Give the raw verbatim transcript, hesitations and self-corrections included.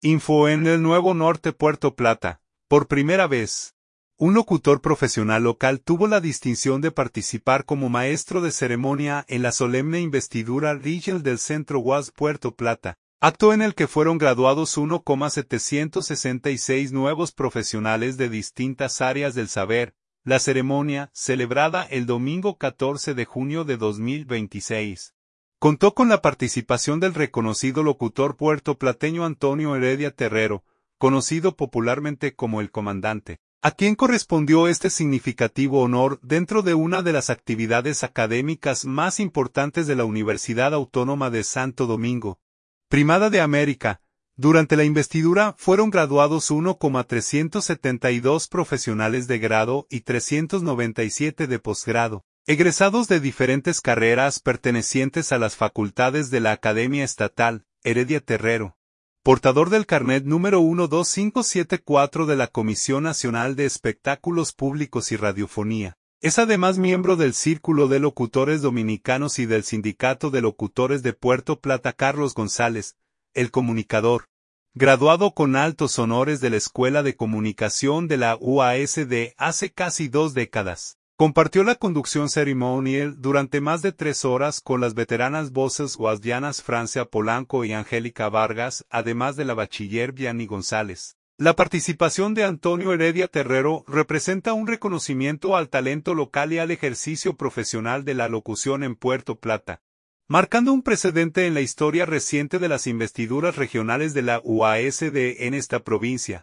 Info en el Nuevo Norte, Puerto Plata. Por primera vez, un locutor profesional local tuvo la distinción de participar como maestro de ceremonia en la solemne investidura Regional del Centro U A S Puerto Plata, acto en el que fueron graduados uno coma setecientos sesenta y seis nuevos profesionales de distintas áreas del saber. La ceremonia, celebrada el domingo catorce de junio de dos mil veintiséis, contó con la participación del reconocido locutor puertoplateño Antonio Heredia Terrero, conocido popularmente como el Comandante, a quien correspondió este significativo honor dentro de una de las actividades académicas más importantes de la Universidad Autónoma de Santo Domingo, Primada de América. Durante la investidura fueron graduados uno coma trescientos setenta y dos profesionales de grado y trescientos noventa y siete de posgrado, egresados de diferentes carreras pertenecientes a las facultades de la Academia Estatal Heredia Terrero, portador del carnet número uno dos cinco siete cuatro de la Comisión Nacional de Espectáculos Públicos y Radiofonía. Es además miembro del Círculo de Locutores Dominicanos y del Sindicato de Locutores de Puerto Plata. Carlos González, el comunicador, graduado con altos honores de la Escuela de Comunicación de la U A S D hace casi dos décadas, compartió la conducción ceremonial durante más de tres horas con las veteranas voces guasdianas Francia Polanco y Angélica Vargas, además de la bachiller Vianney González. La participación de Antonio Heredia Terrero representa un reconocimiento al talento local y al ejercicio profesional de la locución en Puerto Plata, marcando un precedente en la historia reciente de las investiduras regionales de la U A S D en esta provincia.